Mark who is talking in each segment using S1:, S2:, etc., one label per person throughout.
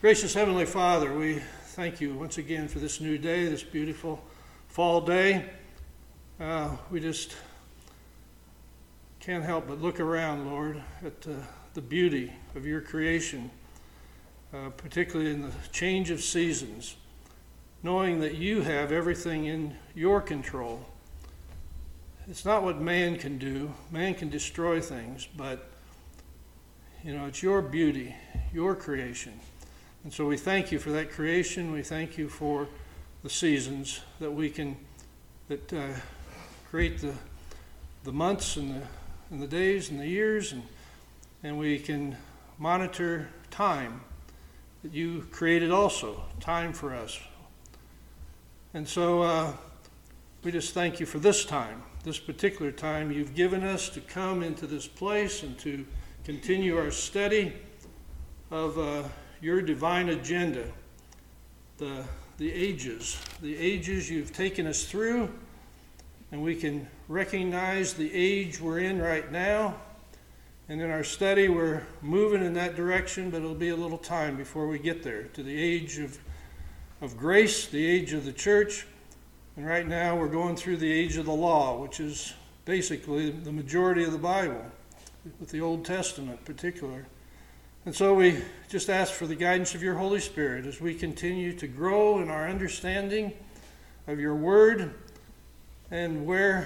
S1: Gracious Heavenly Father, we thank you once again for this new day, this beautiful fall day. We just can't help but look around, Lord, at the beauty of your creation, particularly in the change of seasons, knowing that you have everything in your control. It's not what man can do. Man can destroy things, but it's your beauty, your creation. And so we thank you for that creation. We thank you for the seasons that we can create the months and the days and the years, and we can monitor time that you created also, time for us. And so we just thank you for this time, this particular time you've given us to come into this place and to continue our study of your divine agenda, the ages you've taken us through, and we can recognize the age we're in right now. And in our study, we're moving in that direction, but it'll be a little time before we get there, to the age of grace, the age of the church. And right now, we're going through the age of the law, which is basically the majority of the Bible, with the Old Testament in particular. And so we just ask for the guidance of your Holy Spirit as we continue to grow in our understanding of your word, and where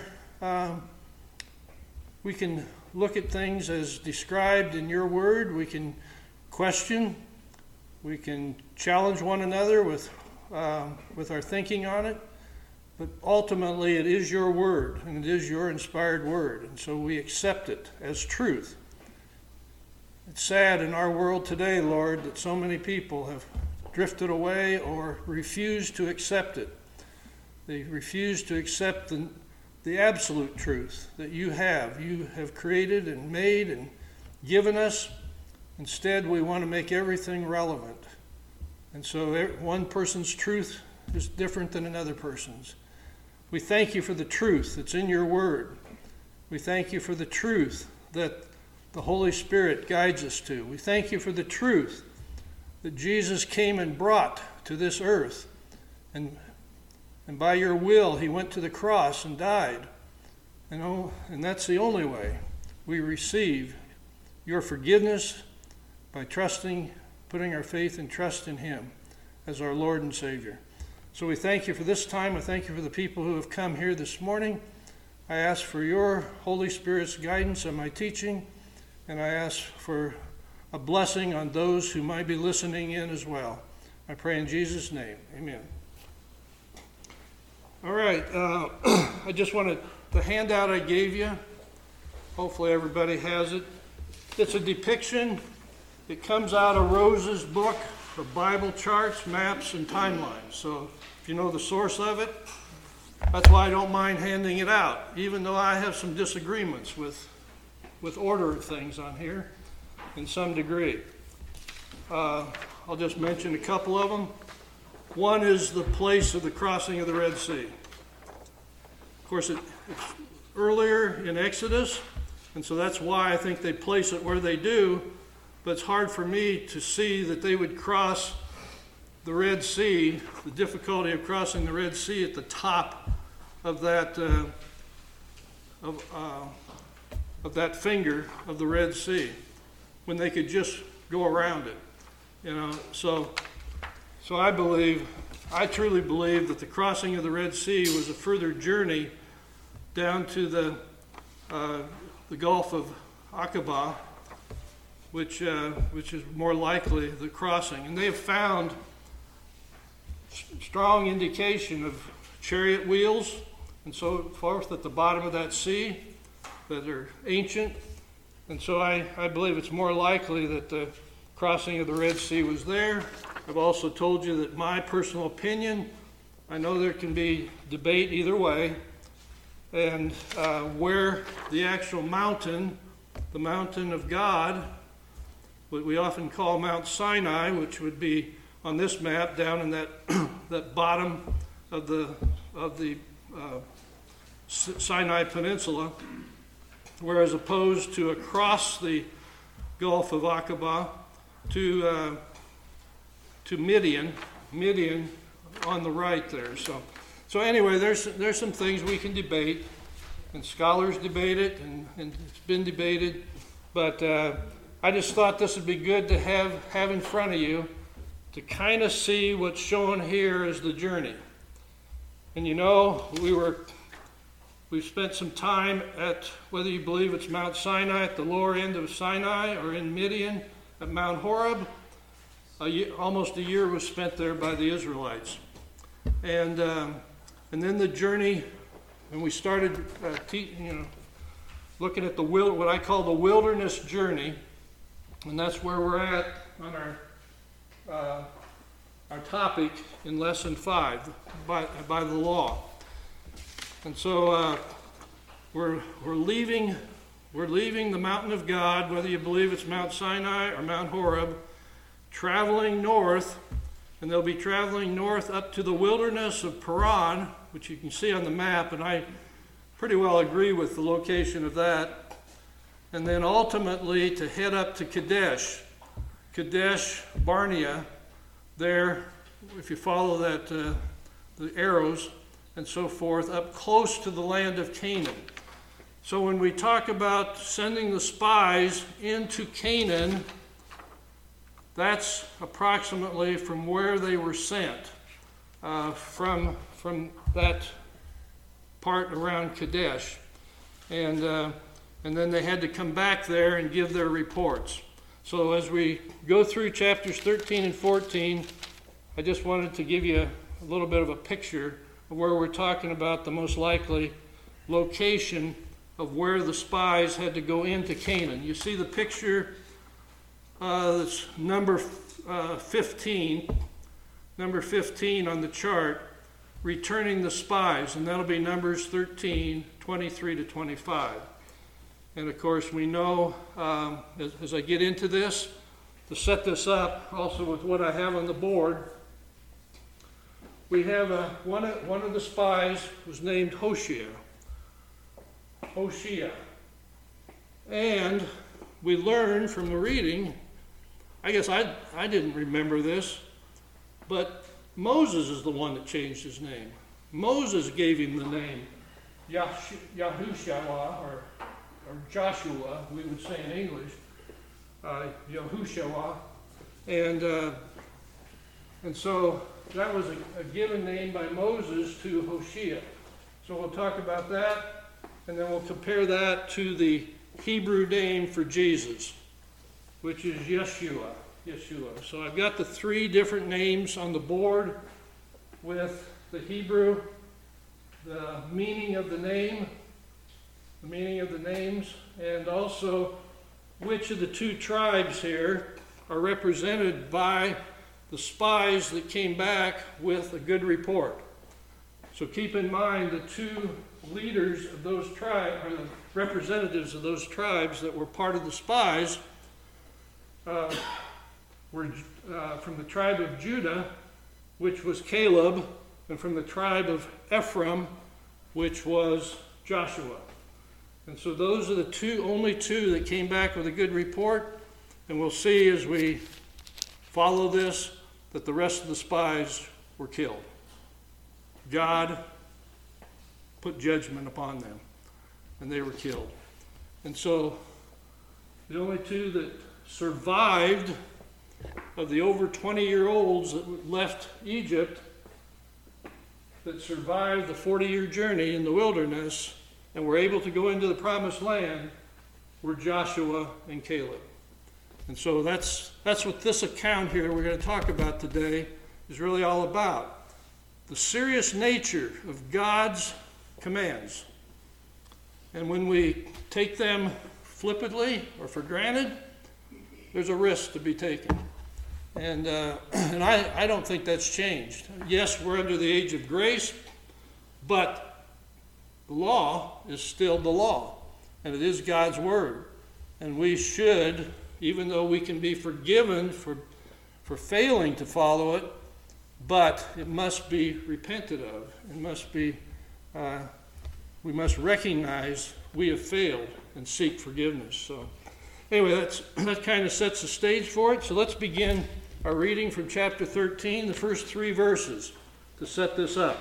S1: we can look at things as described in your word. We can question, we can challenge one another with our thinking on it, but ultimately it is your word, and it is your inspired word, and so we accept it as truth. It's sad in our world today, Lord, that so many people have drifted away or refused to accept it. They refuse to accept the absolute truth that you have created and made and given us. Instead, we want to make everything relevant. And so one person's truth is different than another person's. We thank you for the truth that's in your word. We thank you for the truth that the Holy Spirit guides us to. We thank you for the truth that Jesus came and brought to this earth. And by your will, he went to the cross and died. And that's the only way we receive your forgiveness, by putting our faith and trust in him as our Lord and Savior. So we thank you for this time. I thank you for the people who have come here this morning. I ask for your Holy Spirit's guidance on my teaching, and I ask for a blessing on those who might be listening in as well. I pray in Jesus' name. Amen. All right. I just wanted the handout I gave you. Hopefully everybody has it. It's a depiction. It comes out of Rose's book of Bible charts, maps, and timelines. So if you know the source of it, that's why I don't mind handing it out, even though I have some disagreements with order of things on here in some degree. I'll just mention a couple of them. One is the place of the crossing of the Red Sea. Of course, it's earlier in Exodus, and so that's why I think they place it where they do, but it's hard for me to see that they would cross the Red Sea, the difficulty of crossing the Red Sea at the top of that of that finger of the Red Sea, when they could just go around it, So I truly believe that the crossing of the Red Sea was a further journey down to the Gulf of Aqaba, which is more likely the crossing. And they have found strong indication of chariot wheels and so forth at the bottom of that sea that are ancient. And so I believe it's more likely that the crossing of the Red Sea was there. I've also told you that my personal opinion, I know there can be debate either way, and where the actual mountain, the mountain of God, what we often call Mount Sinai, which would be on this map down in that that bottom of the Sinai Peninsula, whereas opposed to across the Gulf of Aqaba to to Midian on the right there. So anyway, there's some things we can debate, and scholars debate it, and it's been debated. But I just thought this would be good to have in front of you to kind of see what's shown here as the journey. And we spent some time at, whether you believe it's Mount Sinai, at the lower end of Sinai, or in Midian at Mount Horeb. Almost a year was spent there by the Israelites. And then the journey, and we started looking at what I call the wilderness journey, and that's where we're at on our topic in lesson 5 by the law. And so we're leaving the mountain of God, whether you believe it's Mount Sinai or Mount Horeb, traveling north, and they'll be traveling north up to the wilderness of Paran, which you can see on the map, and I pretty well agree with the location of that. And then ultimately to head up to Kadesh Barnea, there, if you follow that, the arrows and so forth, up close to the land of Canaan. So when we talk about sending the spies into Canaan, that's approximately from where they were sent, from that part around Kadesh. And then they had to come back there and give their reports. So as we go through chapters 13 and 14, I just wanted to give you a little bit of a picture of where we're talking about the most likely location of where the spies had to go into Canaan. You see the picture, that's number 15 on the chart, returning the spies, and that'll be Numbers 13, 23 to 25. And of course, we know, as I get into this, to set this up also with what I have on the board, we have one of the spies was named Hoshea. And we learned from the reading, I guess I didn't remember this, but Moses is the one that changed his name. Moses gave him the name Yahushua, or Joshua, we would say in English, Yahushua, and so that was a given name by Moses to Hoshea. So we'll talk about that, and then we'll compare that to the Hebrew name for Jesus, which is Yeshua. So I've got the 3 different names on the board with the Hebrew, the meaning of the names, and also which of the 2 tribes here are represented by the spies that came back with a good report. So keep in mind the 2 leaders of those tribes, or the representatives of those tribes that were part of the spies, were from the tribe of Judah, which was Caleb, and from the tribe of Ephraim, which was Joshua. And so those are the only two that came back with a good report, and we'll see as we follow this that the rest of the spies were killed. God put judgment upon them, and they were killed. And so the only 2 that survived of the over 20-year-olds that left Egypt, that survived the 40-year journey in the wilderness and were able to go into the promised land, were Joshua and Caleb. And so that's what this account here we're going to talk about today is really all about. The serious nature of God's commands. And when we take them flippantly or for granted, there's a risk to be taken. And I don't think that's changed. Yes, we're under the age of grace, but the law is still the law, and it is God's word. And we should, even though we can be forgiven for failing to follow it, but it must be repented of. It must be, we must recognize we have failed and seek forgiveness. So anyway, that kind of sets the stage for it. So let's begin our reading from chapter 13, the first 3 verses, to set this up.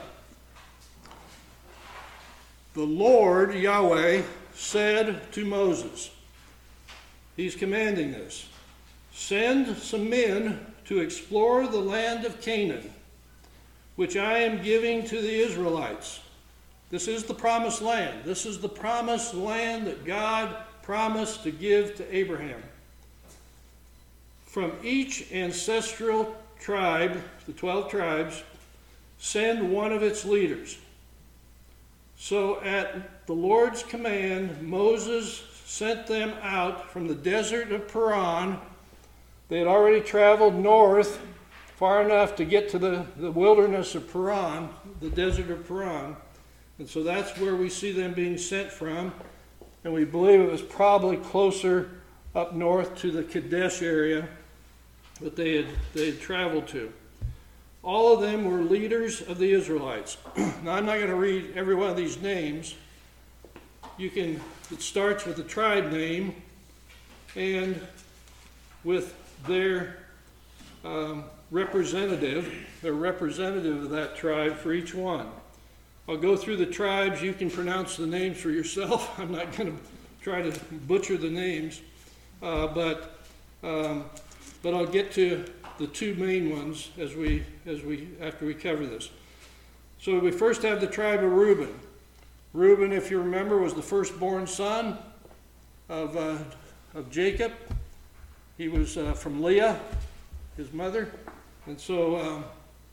S1: The Lord, Yahweh, said to Moses, he's commanding this, send some men to explore the land of Canaan, which I am giving to the Israelites. This is the promised land. This is the promised land that God promised to give to Abraham. From each ancestral tribe, the 12 tribes, send one of its leaders. So at the Lord's command, Moses sent them out from the desert of Paran. They had already traveled north far enough to get to the wilderness of Paran, the desert of Paran. And so that's where we see them being sent from. And we believe it was probably closer up north to the Kadesh area that they had traveled to. All of them were leaders of the Israelites. Now, I'm not going to read every one of these names. It starts with the tribe name and with their representative of that tribe for each one. I'll go through the tribes. You can pronounce the names for yourself. I'm not going to try to butcher the names, but I'll get to the 2 main ones after we cover this. So we first have the tribe of Reuben. Reuben, if you remember, was the firstborn son of Jacob. He was from Leah, his mother, and so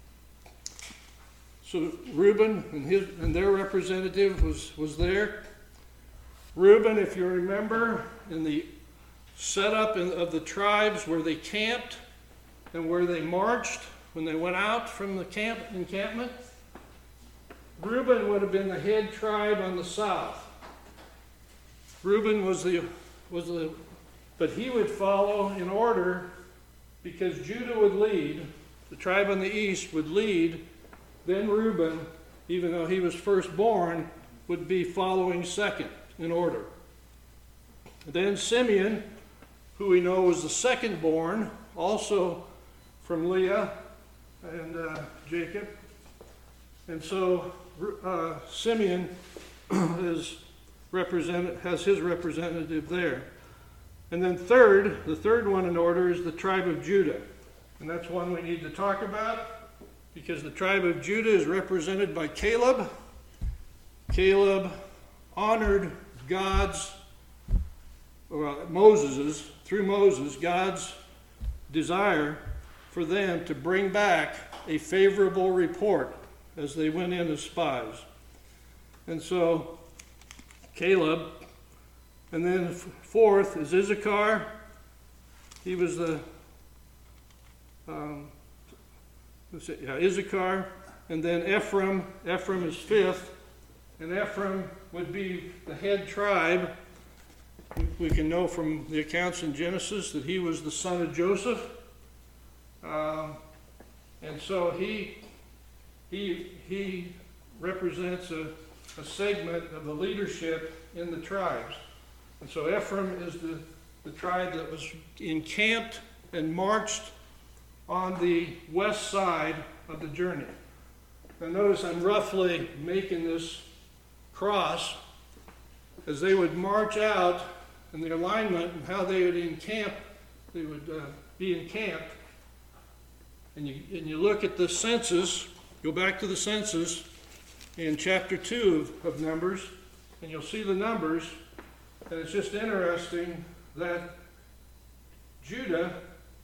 S1: Reuben and their representative was there. Reuben, if you remember, in the setup of the tribes where they camped and where they marched when they went out from the encampment, Reuben would have been the head tribe on the south. Reuben but he would follow in order because Judah would lead, the tribe on the east would lead, then Reuben, even though he was firstborn, would be following second in order. Then Simeon, who we know was the second-born, also from Leah and Jacob. And so Simeon has his representative there. And then the third one in order is the tribe of Judah. And that's one we need to talk about because the tribe of Judah is represented by Caleb. Caleb honored through Moses, God's desire for them to bring back a favorable report as they went in as spies. And so Caleb, and then fourth is Issachar. He was Issachar, and then Ephraim. Ephraim is fifth, and Ephraim would be the head tribe. We can know from the accounts in Genesis that he was the son of Joseph, and so he represents a segment of the leadership in the tribes. And so Ephraim is the tribe that was encamped and marched on the west side of the journey. Now notice I'm roughly making this cross as they would march out in the alignment and how they would encamp. They would be encamped. And you look at the census, go back to the census in chapter 2 of Numbers, and you'll see the numbers. And it's just interesting that Judah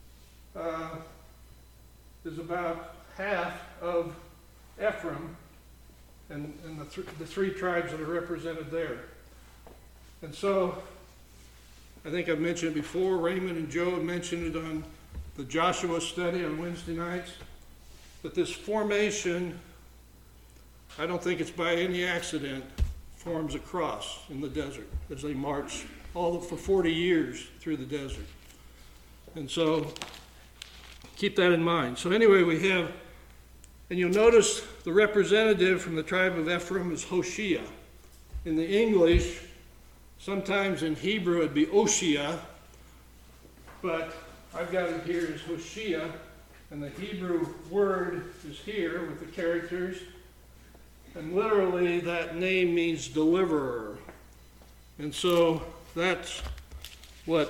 S1: is about half of Ephraim and the 3 tribes that are represented there. And so, I think I've mentioned before, Raymond and Joe have mentioned it on the Joshua study on Wednesday nights, that this formation, I don't think it's by any accident, forms a cross in the desert as they march for 40 years through the desert. And so keep that in mind. So anyway, we have, and you'll notice the representative from the tribe of Ephraim is Hoshea. In the English, sometimes in Hebrew it'd be Oshea, but I've got it here as Hoshea, And the Hebrew word is here with the characters. And literally that name means deliverer. And so that's what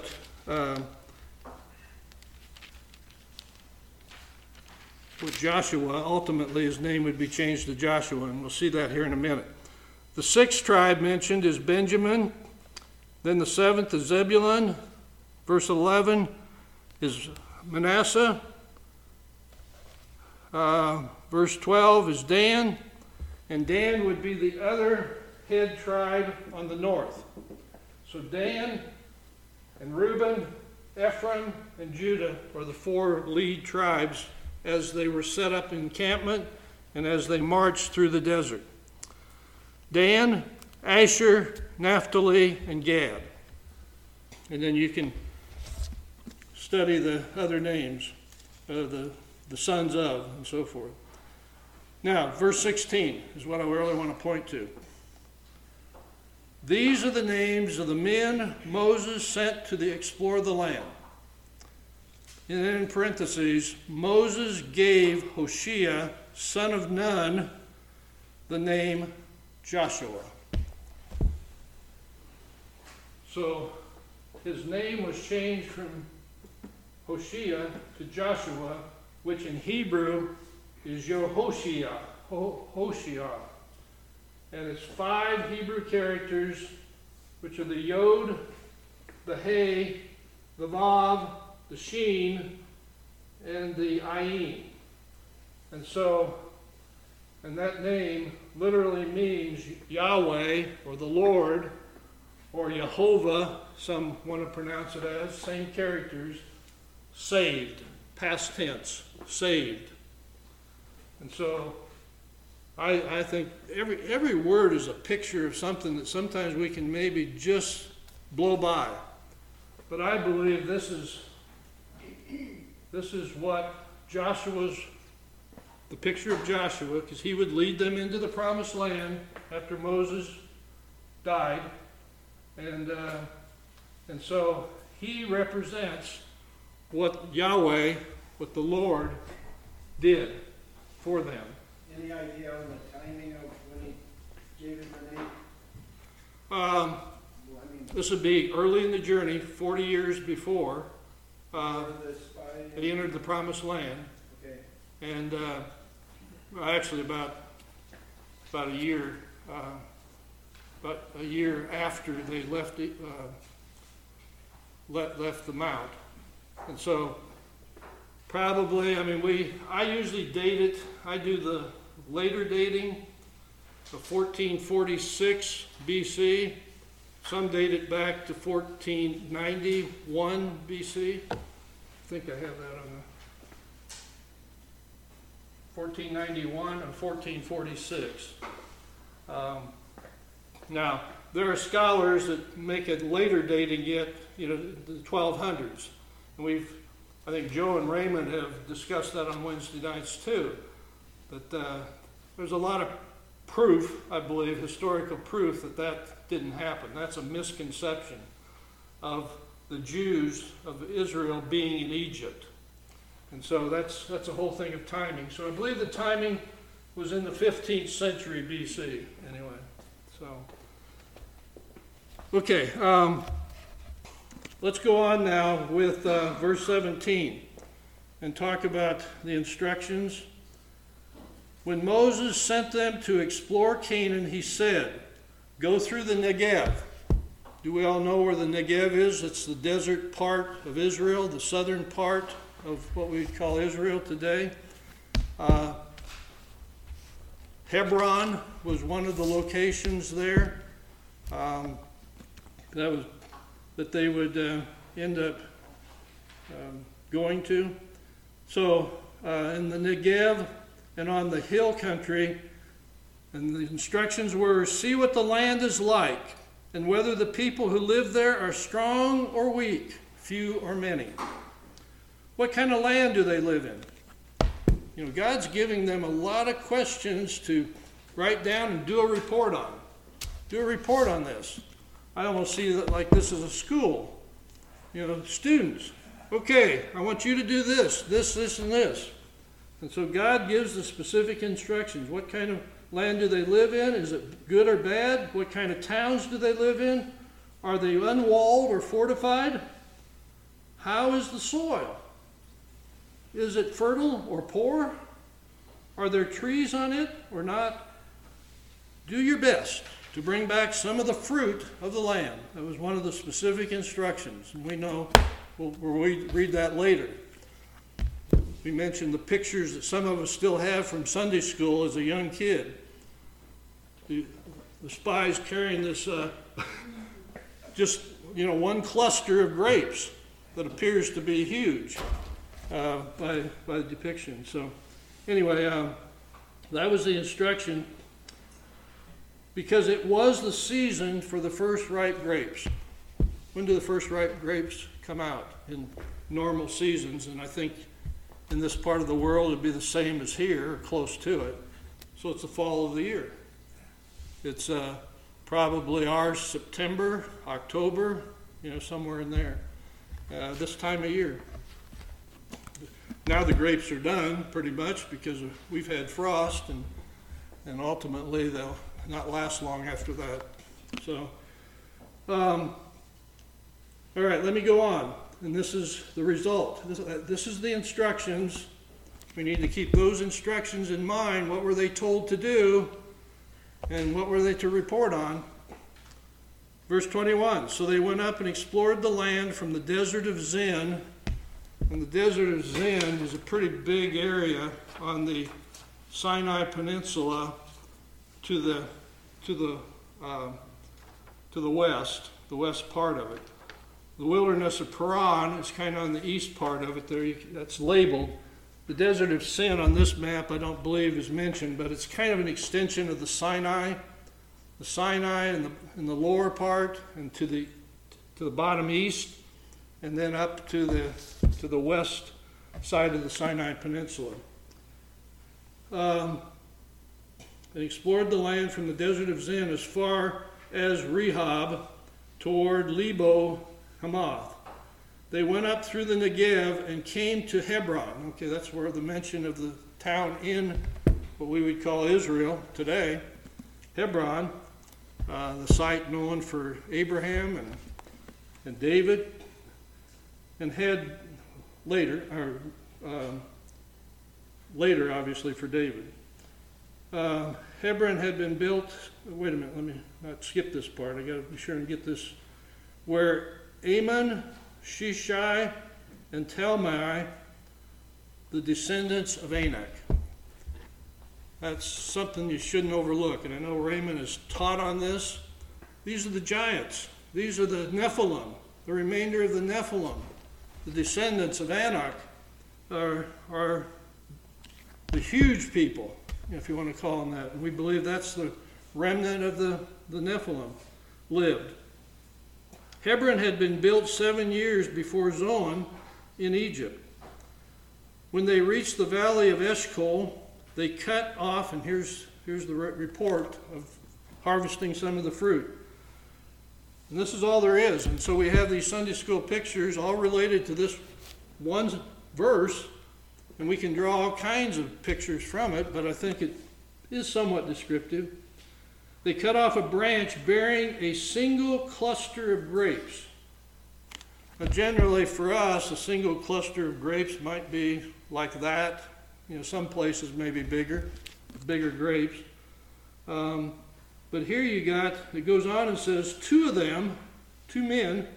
S1: Joshua, ultimately his name would be changed to Joshua, and we'll see that here in a minute. The sixth tribe mentioned is Benjamin. Then the seventh is Zebulun. Verse 11 is Manasseh. Verse 12 is Dan. And Dan would be the other head tribe on the north. So Dan and Reuben, Ephraim, and Judah are the four lead tribes as they were set up in encampment and as they marched through the desert. Dan, Asher, Naphtali, and Gad. And then you can study the other names, the sons of, and so forth. Now, verse 16 is what I really want to point to. These are the names of the men Moses sent to explore the land. And then in parentheses, Moses gave Hoshea, son of Nun, the name Joshua. So his name was changed from Hoshea to Joshua, which in Hebrew is Yehoshua. Hoshea. And it's 5 Hebrew characters, which are the Yod, the He, the Vav, the Shin, and the Ayin. And so, and that name literally means Yahweh, or the Lord, or Jehovah, some want to pronounce it as, same characters, saved, past tense, saved. And so, I think every word is a picture of something that sometimes we can maybe just blow by. But I believe this is what Joshua's, the picture of Joshua, because he would lead them into the promised land after Moses died. And so he represents what Yahweh, what the Lord did for them.
S2: Any idea on the timing of when he gave him the name?
S1: This would be early in the journey, 40 years before he entered the promised land.
S2: Okay.
S1: And actually about a year, after they left the mount. And so probably, I usually date it, I do the later dating of 1446 BC. Some date it back to 1491 BC. I think I have that on the 1491 and 1446. Now, there are scholars that make it later dating yet, the 1200s. And I think Joe and Raymond have discussed that on Wednesday nights too. But there's a lot of proof, I believe, historical proof that didn't happen. That's a misconception of the Jews of Israel being in Egypt. And so that's a whole thing of timing. So I believe the timing was in the 15th century BC, anyway. So, okay, let's go on now with verse 17 and talk about the instructions. When Moses sent them to explore Canaan, he said, "Go through the Negev." Do we all know where the Negev is? It's the desert part of Israel, the southern part of what we call Israel today. Hebron was one of the locations there that they would end up going to. So in the Negev and on the hill country, and the instructions were, see what the land is like, and whether the people who live there are strong or weak, few or many. What kind of land do they live in? God's giving them a lot of questions to write down and do a report on. Do a report on this. I almost see that like this is a school. Students, okay, I want you to do this, this, and this. And so God gives the specific instructions. What kind of land do they live in? Is it good or bad? What kind of towns do they live in? Are they unwalled or fortified? How is the soil? Is it fertile or poor? Are there trees on it or not? Do your best to bring back some of the fruit of the land. That was one of the specific instructions. And we know, we'll read that later. We mentioned the pictures that some of us still have from Sunday school as a young kid. The spies carrying this, one cluster of grapes that appears to be huge by the depiction. So anyway, that was the instruction, because it was the season for the first ripe grapes. When do the first ripe grapes come out? In normal seasons, and I think in this part of the world it'd be the same as here, or close to it. So it's the fall of the year. It's probably our September, October, somewhere in there, this time of year. Now the grapes are done pretty much because we've had frost, and ultimately they'll not last long after that. So, all right, let me go on. And this is the result. This is the instructions. We need to keep those instructions in mind. What were they told to do? And what were they to report on? Verse 21, so they went up and explored the land from the desert of Zin. And the desert of Zin is a pretty big area on the Sinai Peninsula to the west part of it. The wilderness of Paran is kind of on the east part of it there. That's labeled. The desert of Sin on this map I don't believe is mentioned, but it's kind of an extension of the Sinai. The Sinai in the lower part and to the bottom east, and then up to the west side of the Sinai Peninsula. They explored the land from the desert of Zin as far as Rehob toward Lebo Hamath. They went up through the Negev and came to Hebron. Okay, that's where the mention of the town in what we would call Israel today, Hebron, the site known for Abraham and David, and had later obviously for David. Hebron had been built, wait a minute, let me not skip this part, I got to be sure and get this, where Ammon, Shishai, and Talmai, the descendants of Anak. That's something you shouldn't overlook, and I know Raymond has taught on this. These are the giants. These are the Nephilim, the remainder of the Nephilim. The descendants of Anak are the huge people, if you want to call them that. And we believe that's the remnant of the Nephilim lived. Hebron had been built 7 years before Zoan in Egypt. When they reached the valley of Eshcol, they cut off, and here's the report of harvesting some of the fruit. And this is all there is. And so we have these Sunday school pictures all related to this one verse, and we can draw all kinds of pictures from it, but I think it is somewhat descriptive. They cut off a branch bearing a single cluster of grapes. Now generally for us, a single cluster of grapes might be like that. Some places may be bigger grapes. But here it goes on and says, two men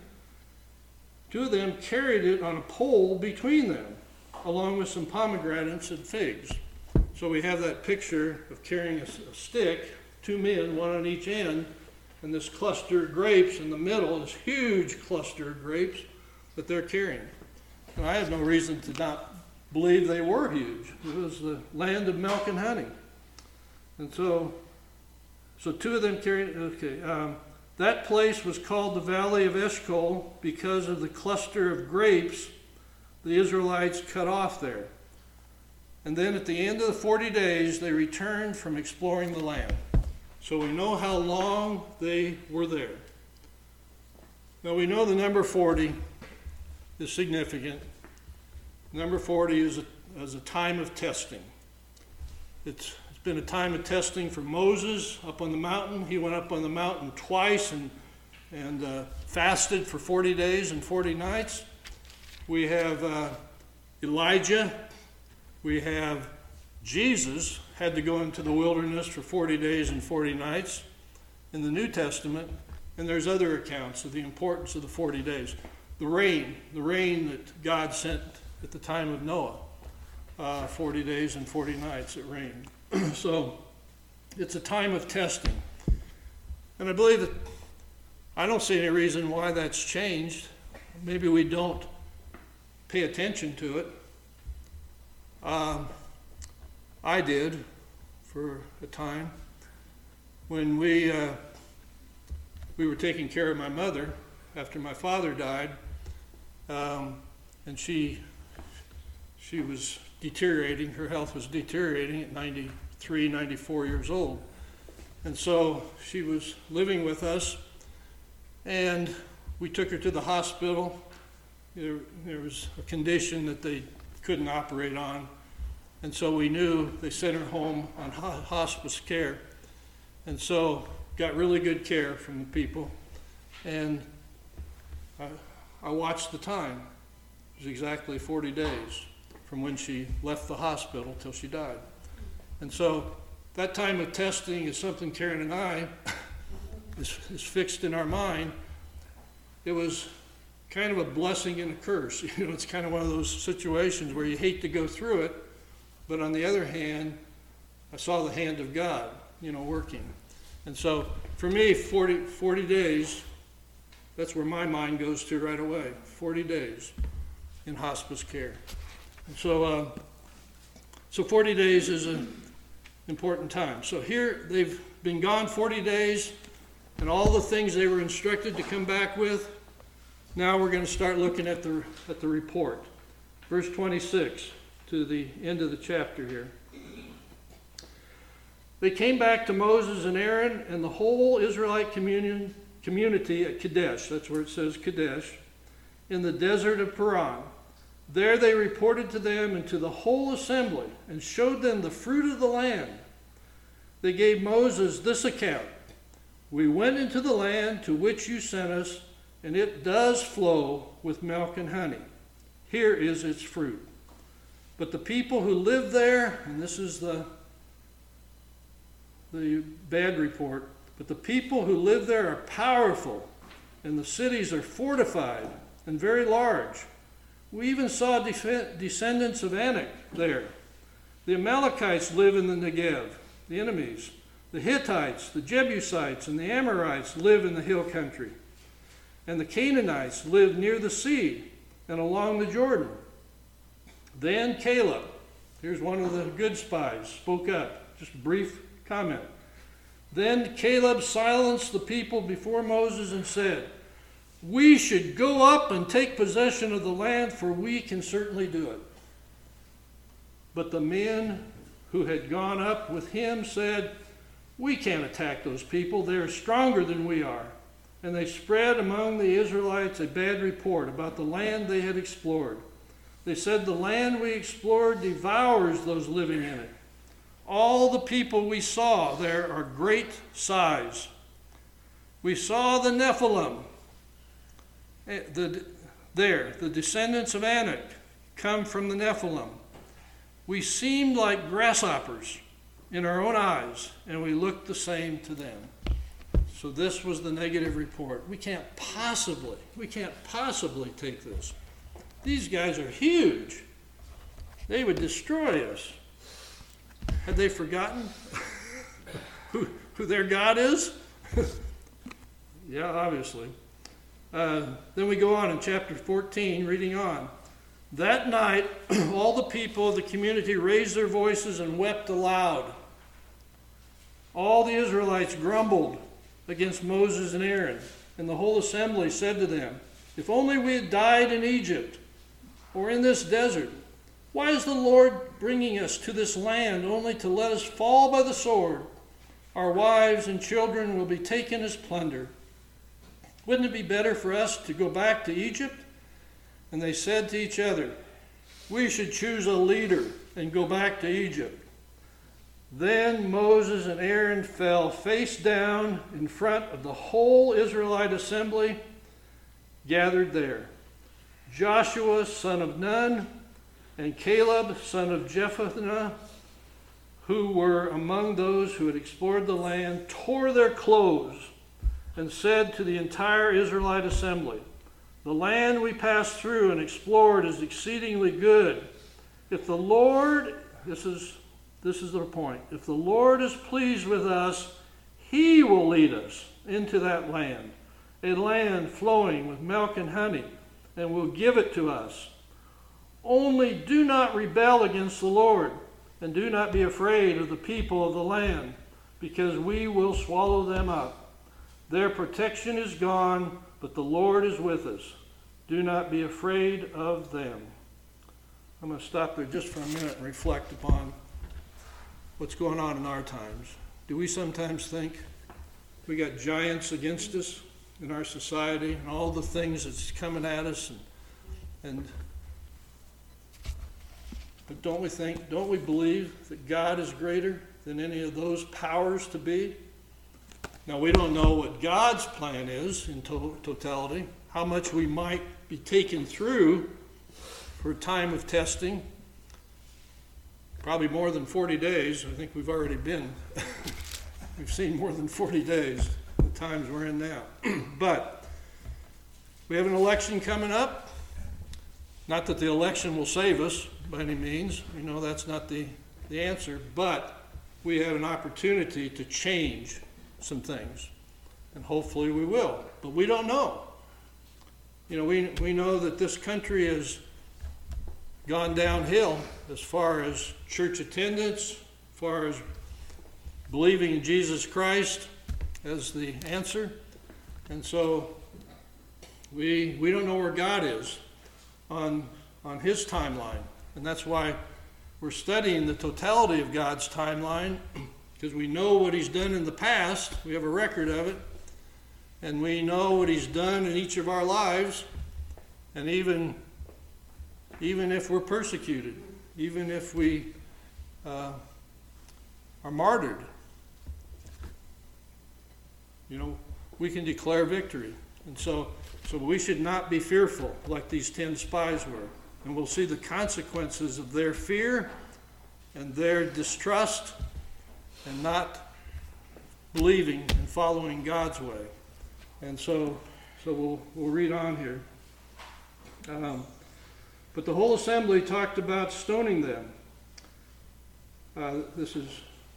S1: carried it on a pole between them, along with some pomegranates and figs. So we have that picture of carrying a stick, 2 men, one on each end, and this cluster of grapes in the middle, this huge cluster of grapes that they're carrying. And I have no reason to not believe they were huge. It was the land of milk and honey. And so 2 of them carried, that place was called the Valley of Eshcol because of the cluster of grapes the Israelites cut off there. And then at the end of the 40 days, they returned from exploring the land. So we know how long they were there. Now we know the number 40. is significant. Number 40 is a time of testing. It's been a time of testing for Moses up on the mountain. He went up on the mountain twice and fasted for 40 days and 40 nights. We have Elijah. We have Jesus had to go into the wilderness for 40 days and 40 nights in the New Testament. And there's other accounts of the importance of the 40 days. The rain that God sent at the time of Noah. 40 days and 40 nights it rained. So it's a time of testing. And I believe that I don't see any reason why that's changed. Maybe we don't pay attention to it. I did for a time. When we were taking care of my mother after my father died, and she was deteriorating, her health was deteriorating at 93, 94 years old. And so she was living with us, and we took her to the hospital. There was a condition that they couldn't operate on, and so we knew they sent her home on hospice care. And so got really good care from the people, and I watched the time. It was exactly 40 days from when she left the hospital till she died. And so that time of testing is something Karen and I is fixed in our mind. It was kind of a blessing and a curse. It's kind of one of those situations where you hate to go through it, but on the other hand, I saw the hand of God, working. And so for me, 40 days, that's where my mind goes to right away. 40 days in hospice care. And so 40 days is an important time. So here they've been gone 40 days, and all the things they were instructed to come back with. Now we're going to start looking at the report. Verse 26 to the end of the chapter here. They came back to Moses and Aaron and the whole Israelite community at Kadesh. That's where it says Kadesh, in the desert of Paran. There they reported to them and to the whole assembly and showed them the fruit of the land. They gave Moses this account. We went into the land to which you sent us, and it does flow with milk and honey. Here is its fruit. But the people who live there, and this is the bad report, but the people who live there are powerful, and the cities are fortified and very large. We even saw descendants of Anak there. The Amalekites live in the Negev, the enemies. The Hittites, the Jebusites, and the Amorites live in the hill country. And the Canaanites live near the sea and along the Jordan. Then Caleb, here's one of the good spies, spoke up. Just a brief comment. Then Caleb silenced the people before Moses and said, we should go up and take possession of the land, for we can certainly do it. But the men who had gone up with him said, we can't attack those people. They are stronger than we are. And they spread among the Israelites a bad report about the land they had explored. They said, the land we explored devours those living in it. All the people we saw there are great size. We saw the Nephilim. The descendants of Anak come from the Nephilim. We seemed like grasshoppers in our own eyes, and we looked the same to them. So this was the negative report. We can't possibly take this. These guys are huge. They would destroy us. Had they forgotten who their God is? Yeah, obviously. Then we go on in chapter 14, reading on. That night, all the people of the community raised their voices and wept aloud. All the Israelites grumbled against Moses and Aaron, and the whole assembly said to them, if only we had died in Egypt or in this desert. Why is the Lord bringing us to this land only to let us fall by the sword? Our wives and children will be taken as plunder. Wouldn't it be better for us to go back to Egypt? And they said to each other, "We should choose a leader and go back to Egypt." Then Moses and Aaron fell face down in front of the whole Israelite assembly gathered there. Joshua, son of Nun, and Caleb, son of Jephunneh, who were among those who had explored the land, tore their clothes and said to the entire Israelite assembly, "The land we passed through and explored is exceedingly good. If the Lord," this is the point, "if the Lord is pleased with us, he will lead us into that land, a land flowing with milk and honey, and will give it to us. Only do not rebel against the Lord, and do not be afraid of the people of the land, because we will swallow them up. Their protection is gone, but the Lord is with us. Do not be afraid of them." I'm going to stop there just for a minute and reflect upon what's going on in our times. Do we sometimes think we got giants against us in our society and all the things that's coming at us, but don't we believe that God is greater than any of those powers to be? Now, we don't know what God's plan is in totality, how much we might be taken through for a time of testing. Probably more than 40 days. I think we've already been. We've seen more than 40 days, the times we're in now. But we have an election coming up. Not that the election will save us by any means. We know that's not the answer. But we have an opportunity to change some things. And hopefully we will. But we don't know. We know that this country has gone downhill as far as church attendance, as far as believing in Jesus Christ as the answer. And so we don't know where God is on his timeline. And that's why we're studying the totality of God's timeline, because we know what he's done in the past. We have a record of it. And we know what he's done in each of our lives. And even if we're persecuted, even if we are martyred, we can declare victory. And so we should not be fearful like these 10 spies were. And we'll see the consequences of their fear and their distrust and not believing and following God's way. And so we'll read on here. But the whole assembly talked about stoning them. This is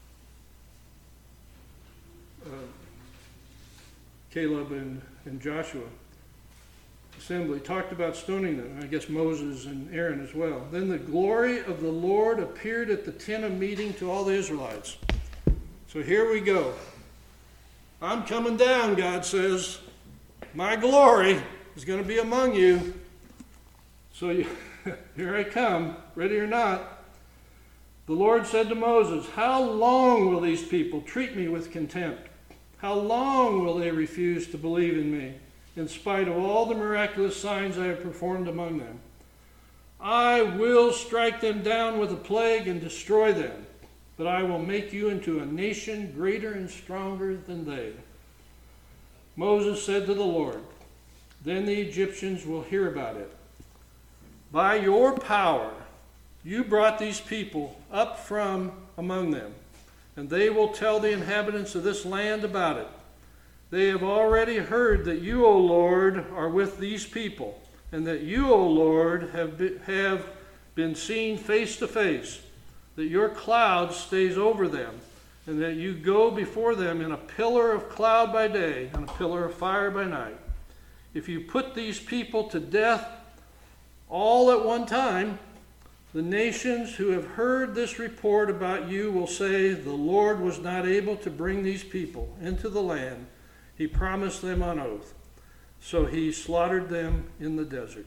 S1: Caleb and Joshua. Assembly talked about stoning them. I guess Moses and Aaron as well. Then the glory of the Lord appeared at the tent of meeting to all the Israelites. So here we go. I'm coming down, God says. My glory is going to be among you. So here I come, ready or not. The Lord said to Moses, "How long will these people treat me with contempt? How long will they refuse to believe in me, in spite of all the miraculous signs I have performed among them? I will strike them down with a plague and destroy them, but I will make you into a nation greater and stronger than they." Moses said to the Lord, "Then the Egyptians will hear about it. By your power, you brought these people up from among them, and they will tell the inhabitants of this land about it. They have already heard that you, O Lord, are with these people, and that you, O Lord, have been seen face to face, that your cloud stays over them, and that you go before them in a pillar of cloud by day and a pillar of fire by night. If you put these people to death all at one time, the nations who have heard this report about you will say, 'The Lord was not able to bring these people into the land he promised them on oath, so he slaughtered them in the desert.'"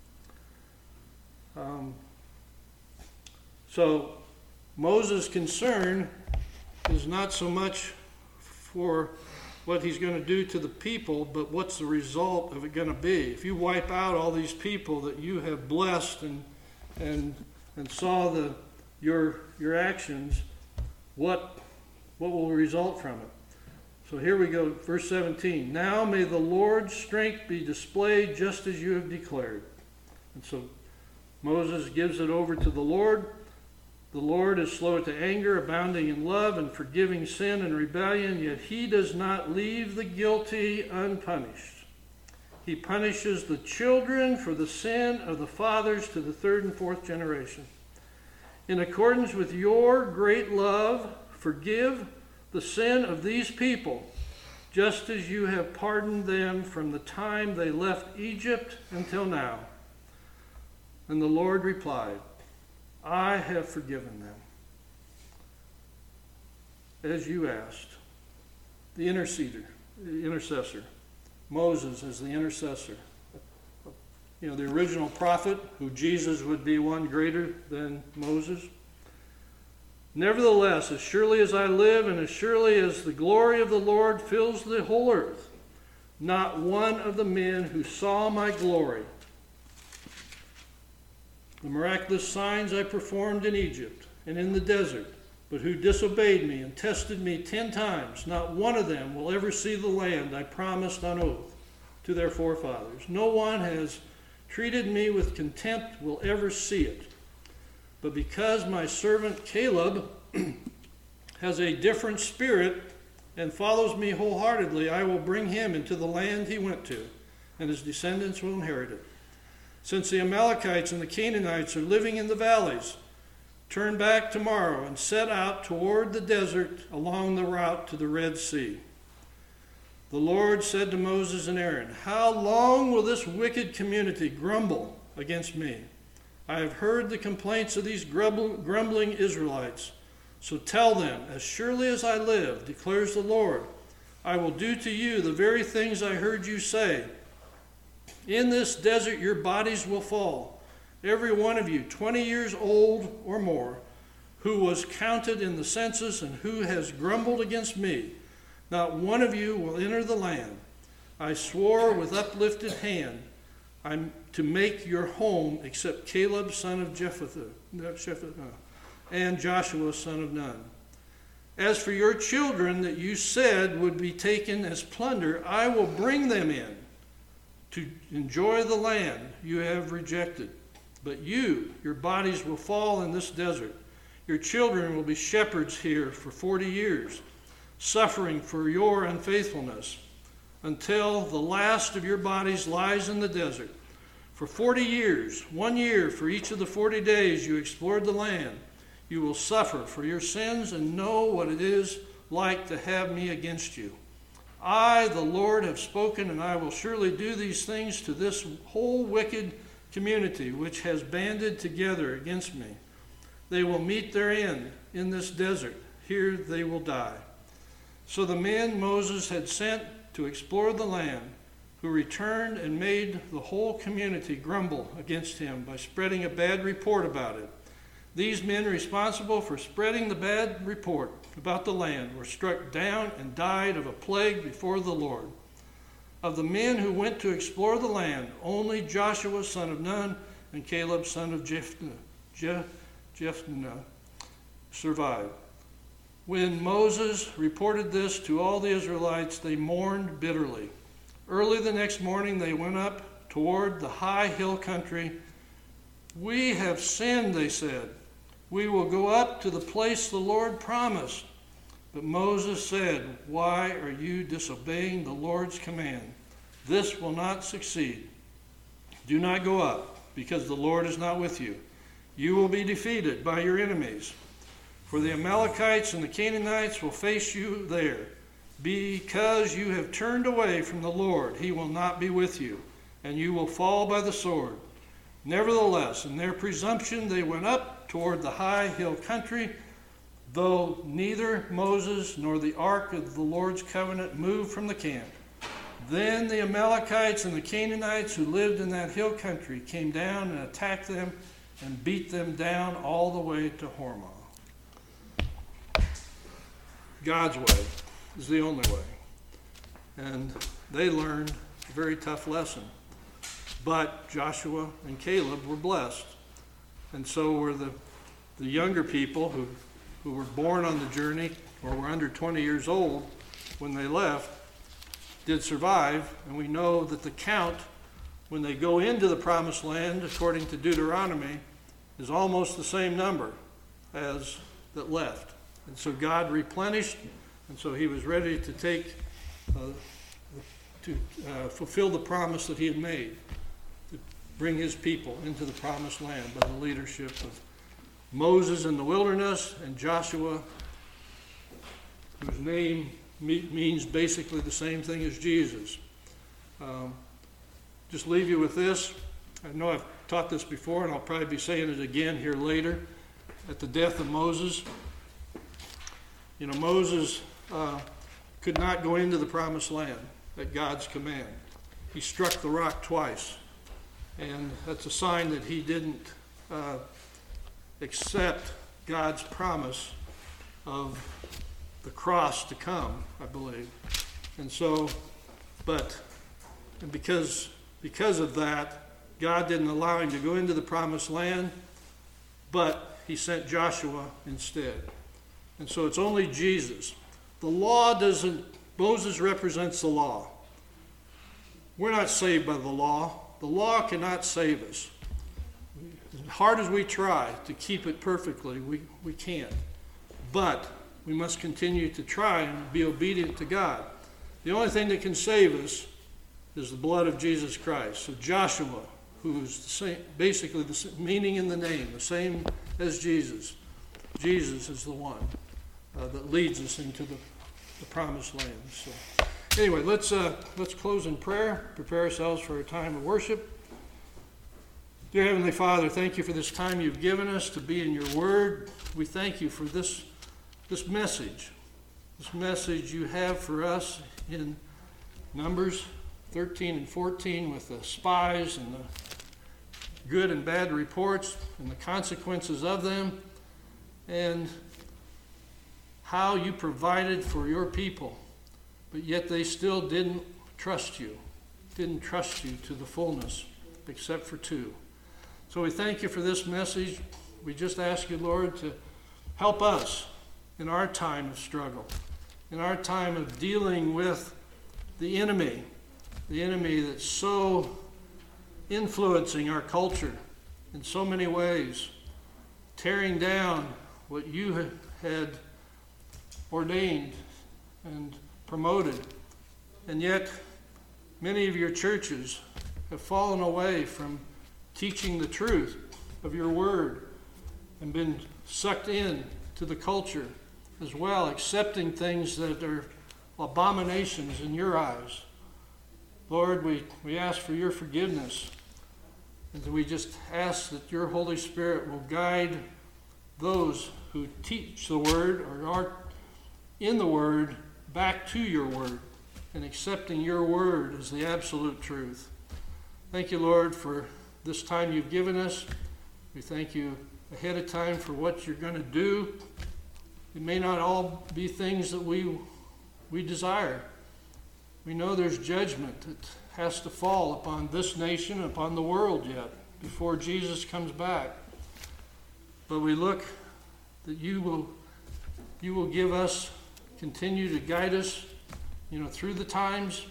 S1: So Moses' concern is not so much for what he's going to do to the people, but what's the result of it going to be? If you wipe out all these people that you have blessed and saw your actions, what will result from it? So here we go, verse 17. Now may the Lord's strength be displayed just as you have declared. And so Moses gives it over to the Lord. The Lord is slow to anger, abounding in love, and forgiving sin and rebellion, yet he does not leave the guilty unpunished. He punishes the children for the sin of the fathers to the third and fourth generation. In accordance with your great love, forgive the sin of these people, just as you have pardoned them from the time they left Egypt until now. And the Lord replied, I have forgiven them, as you asked. The intercessor, Moses as the intercessor. You know, the original prophet, who Jesus would be one greater than Moses. Nevertheless, as surely as I live and as surely as the glory of the Lord fills the whole earth, not one of the men who saw my glory, the miraculous signs I performed in Egypt and in the desert, but who disobeyed me and tested me 10 times, not one of them will ever see the land I promised on oath to their forefathers. No one has treated me with contempt will ever see it. But because my servant Caleb has a different spirit and follows me wholeheartedly, I will bring him into the land he went to, and his descendants will inherit it. Since the Amalekites and the Canaanites are living in the valleys, turn back tomorrow and set out toward the desert along the route to the Red Sea. The Lord said to Moses and Aaron, how long will this wicked community grumble against me? I have heard the complaints of these grumbling Israelites. So tell them, as surely as I live, declares the Lord, I will do to you the very things I heard you say. In this desert your bodies will fall, every one of you 20 years old or more, who was counted in the census and who has grumbled against me. Not one of you will enter the land. I swore with uplifted hand I'm to make your home except Caleb son of Jephunneh and Joshua son of Nun. As for your children that you said would be taken as plunder, I will bring them in to enjoy the land you have rejected. But your bodies will fall in this desert. Your children will be shepherds here for 40 years, suffering for your unfaithfulness, until the last of your bodies lies in the desert. For 40 years, 1 year for each of the 40 days you explored the land, you will suffer for your sins and know what it is like to have me against you. I, the Lord, have spoken, and I will surely do these things to this whole wicked community which has banded together against me. They will meet their end in this desert. Here they will die. So the men Moses had sent to explore the land, who returned and made the whole community grumble against him by spreading a bad report about it. These men responsible for spreading the bad report about the land were struck down and died of a plague before the Lord. Of the men who went to explore the land, only Joshua son of Nun and Caleb son of Jephunneh survived. When Moses reported this to all the Israelites, they mourned bitterly. Early the next morning they went up toward the high hill country. We have sinned, they said. We will go up to the place the Lord promised. But Moses said, why are you disobeying the Lord's command? This will not succeed. Do not go up, because the Lord is not with you. You will be defeated by your enemies. For the Amalekites and the Canaanites will face you there. Because you have turned away from the Lord, he will not be with you, and you will fall by the sword. Nevertheless, in their presumption, they went up toward the high hill country, though neither Moses nor the ark of the Lord's covenant moved from the camp. Then the Amalekites and the Canaanites who lived in that hill country came down and attacked them and beat them down all the way to Hormah. God's way is the only way. and they learned a very tough lesson. But Joshua and Caleb were blessed, and so were the younger people who were born on the journey or were under 20 years old when they left, did survive, and we know that the count when they go into the promised land, according to Deuteronomy, is almost the same number as that left. And so God replenished, and so he was ready to take, fulfill the promise that he had made, to bring his people into the promised land by the leadership of Moses in the wilderness and Joshua, whose name means basically the same thing as Jesus. Just leave you with this. I know I've taught this before, and I'll probably be saying it again here later. At the death of Moses, Moses could not go into the promised land at God's command. He struck the rock twice, and that's a sign that he didn't accept God's promise of the cross to come, I believe. And so, because of that, God didn't allow him to go into the promised land, but he sent Joshua instead. And so it's only Jesus. The law doesn't, Moses represents the law. We're not saved by the law. The law cannot save us. As hard as we try to keep it perfectly, we can't. But we must continue to try and be obedient to God. The only thing that can save us is the blood of Jesus Christ. So Joshua, who's the same, basically the same, meaning in the name, the same as Jesus. Jesus is the one that leads us into the promised land. So anyway, let's close in prayer, prepare ourselves for a time of worship. Dear Heavenly Father, thank you for this time you've given us to be in your word. We thank you for this message you have for us in Numbers 13 and 14 with the spies and the good and bad reports and the consequences of them, and how you provided for your people, but yet they still didn't trust you to the fullness, except for two. So we thank you for this message. We just ask you, Lord, to help us in our time of struggle, in our time of dealing with the enemy that's so influencing our culture in so many ways, tearing down what you had ordained and promoted. And yet, many of your churches have fallen away from teaching the truth of your word and been sucked in to the culture as well, accepting things that are abominations in your eyes. Lord, we ask for your forgiveness, and we just ask that your Holy Spirit will guide those who teach the word or are in the word back to your word and accepting your word as the absolute truth. Thank you, Lord, for this time you've given us. We thank you ahead of time for what you're going to do. It may not all be things that we desire. We know there's judgment that has to fall upon this nation, upon the world yet, before Jesus comes back. But we look that you will give us, continue to guide us, through the times,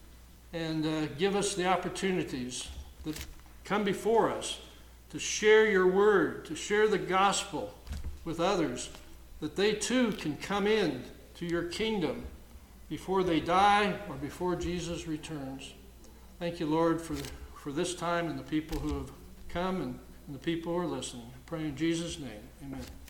S1: and give us the opportunities that come before us to share your word, to share the gospel with others, that they too can come in to your kingdom before they die or before Jesus returns. Thank you, Lord, for this time and the people who have come and the people who are listening. I pray in Jesus' name. Amen.